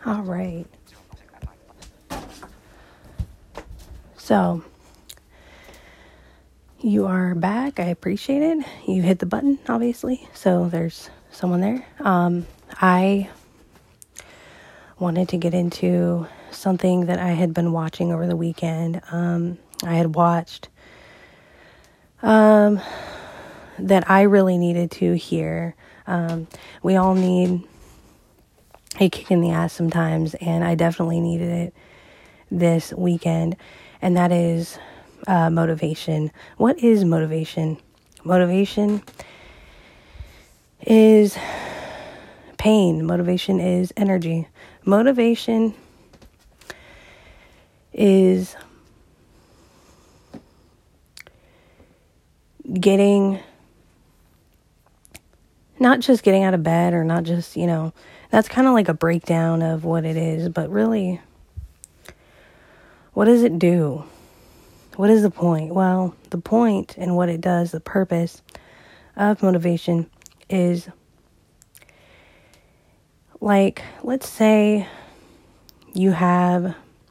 All right. So, you are back. I appreciate it. You hit the button, obviously. So, there's someone there. I wanted to get into something that I had been watching over the weekend. I had watched that I really needed to hear. We all need a kick in the ass sometimes, and I definitely needed it this weekend, and that is motivation. What is motivation? Motivation is pain. Motivation is energy. Motivation is not just getting out of bed, or not just, that's kind of like a breakdown of what it is, but really, what does it do? What is the point? Well, the point and what it does, the purpose of motivation is, like, let's say you have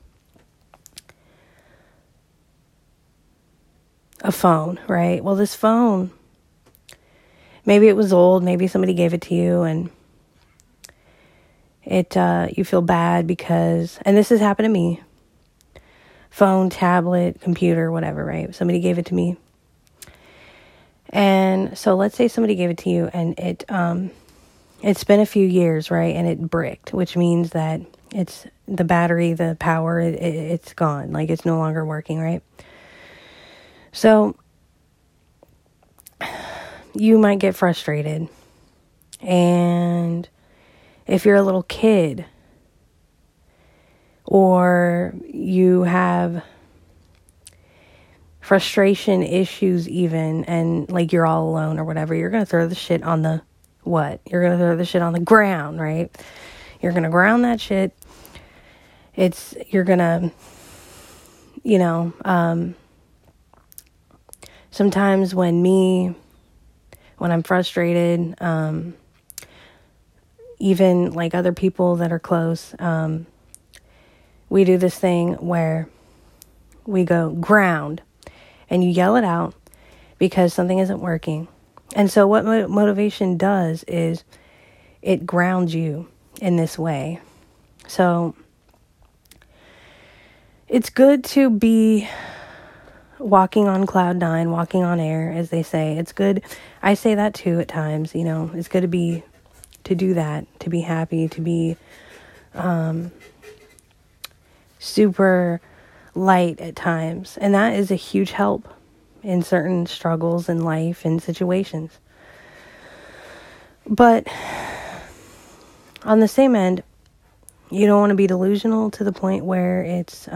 a phone, right? Well, this phone, maybe it was old, maybe somebody gave it to you, and you feel bad because, and this has happened to me, phone, tablet, computer, whatever, right? Somebody gave it to me. And so let's say somebody gave it to you, and it's been a few years, right? And it bricked, which means that it's the battery, the power, it's gone. Like, it's no longer working, right? So you might get frustrated. And if you're a little kid, or you have frustration issues even, and like you're all alone or whatever, you're going to throw the shit on the what? You're going to throw the shit on the ground, right? You're going to ground that shit. You're going to, sometimes when I'm frustrated, even like other people that are close, we do this thing where we go ground, and you yell it out because something isn't working. And so what motivation does is it grounds you in this way. So it's good to be walking on cloud nine, walking on air, as they say. It's good. I say that too at times, it's good to do that, to be happy, to be super light at times. And that is a huge help in certain struggles in life and situations. But on the same end, you don't want to be delusional to the point where it's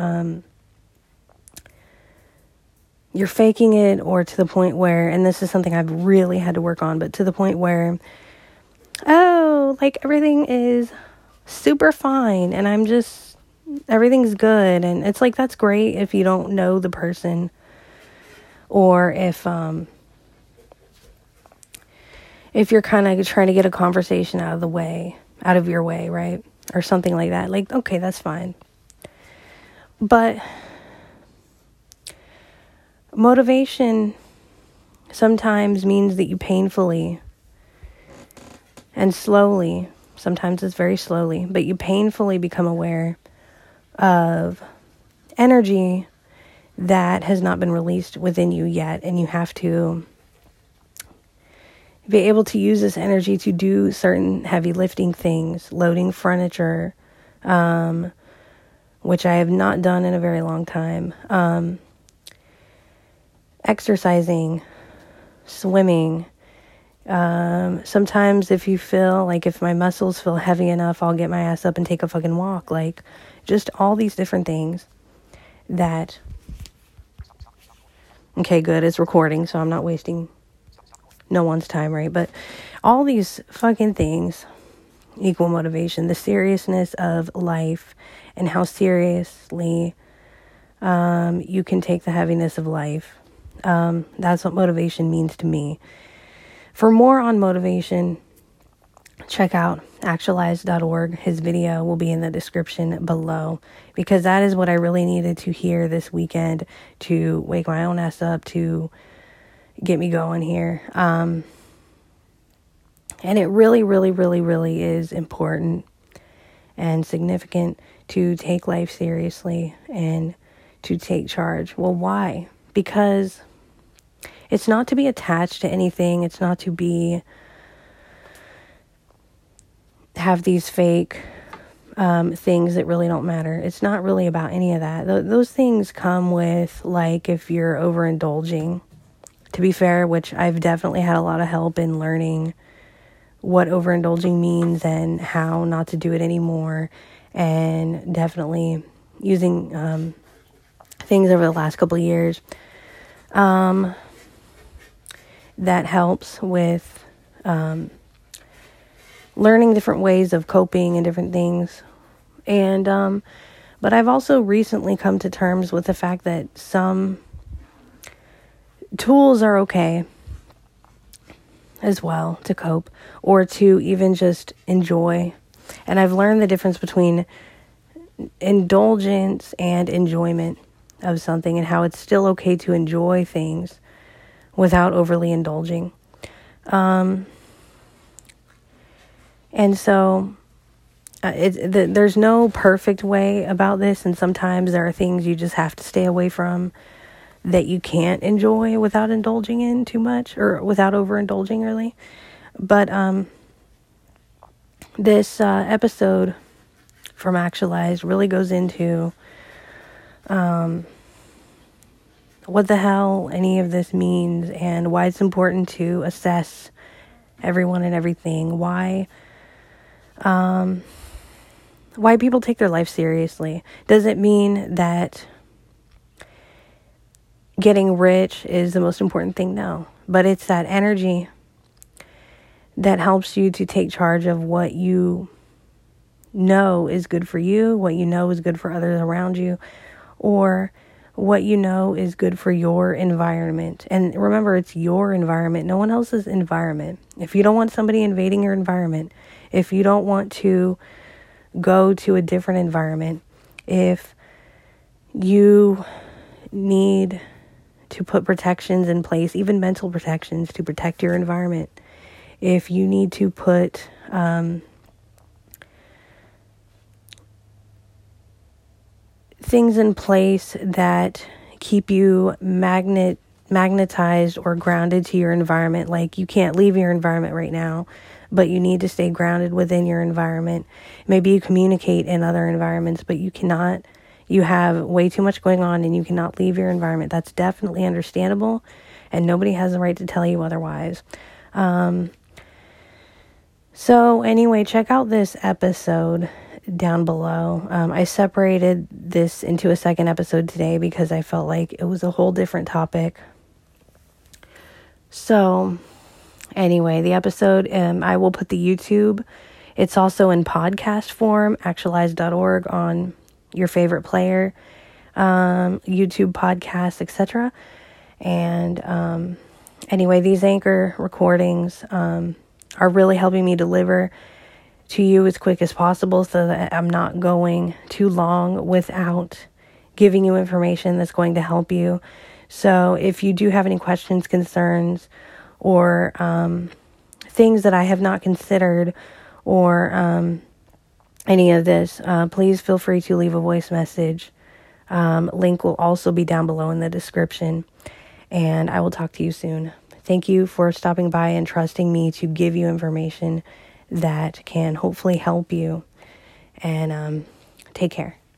you're faking it, or to the point where, and this is something I've really had to work on, but to the point where, like, everything is super fine, and everything's good. And it's like, that's great if you don't know the person, or if you're kind of trying to get a conversation out of your way, right? Or something like that. Like, okay, that's fine. But motivation sometimes means that you painfully and slowly, sometimes it's very slowly, but you painfully become aware of energy that has not been released within you yet. And you have to be able to use this energy to do certain heavy lifting things, loading furniture, which I have not done in a very long time, exercising, swimming. Sometimes if my muscles feel heavy enough, I'll get my ass up and take a fucking walk. Like, just all these different things that, okay, good, it's recording, so I'm not wasting no one's time, right? But all these fucking things equal motivation. The seriousness of life, and how seriously you can take the heaviness of life. That's what motivation means to me. For more on motivation, check out actualize.org. His video will be in the description below, because that is what I really needed to hear this weekend to wake my own ass up, to get me going here. And it really, really, really, really is important and significant to take life seriously and to take charge. Well, why? Because it's not to be attached to anything. It's not to have these fake things that really don't matter. It's not really about any of that. Those things come with, like, if you're overindulging, to be fair, which I've definitely had a lot of help in learning what overindulging means and how not to do it anymore, and definitely using things over the last couple of years that helps with learning different ways of coping and different things. And but I've also recently come to terms with the fact that some tools are okay as well to cope, or to even just enjoy. And I've learned the difference between indulgence and enjoyment of something, and how it's still okay to enjoy things without overly indulging. And so there's no perfect way about this, and sometimes there are things you just have to stay away from that you can't enjoy without indulging in too much, or without overindulging, really. But this episode from Actualized really goes into what the hell any of this means, and why it's important to assess everyone and everything. Why people take their life seriously. Does it mean that getting rich is the most important thing? No. But it's that energy that helps you to take charge of what you know is good for you, what you know is good for others around you, or what you know is good for your environment. And remember, it's your environment, no one else's environment. If you don't want somebody invading your environment, if you don't want to go to a different environment, if you need to put protections in place, even mental protections to protect your environment, if you need to put things in place that keep you magnetized or grounded to your environment, like you can't leave your environment right now, but you need to stay grounded within your environment. Maybe you communicate in other environments, but you cannot. You have way too much going on and you cannot leave your environment. That's definitely understandable, and nobody has the right to tell you otherwise. So anyway, check out this episode down below. I separated this into a second episode today because I felt like it was a whole different topic. So anyway, the episode, I will put the YouTube. It's also in podcast form, actualize.org, on your favorite player, YouTube podcasts, etc. And anyway, these Anchor recordings are really helping me deliver to you as quick as possible, so that I'm not going too long without giving you information that's going to help you. So if you do have any questions, concerns, or things that I have not considered, or any of this, please feel free to leave a voice message. Link will also be down below in the description, and I will talk to you soon. Thank you for stopping by and trusting me to give you information that can hopefully help you, and take care.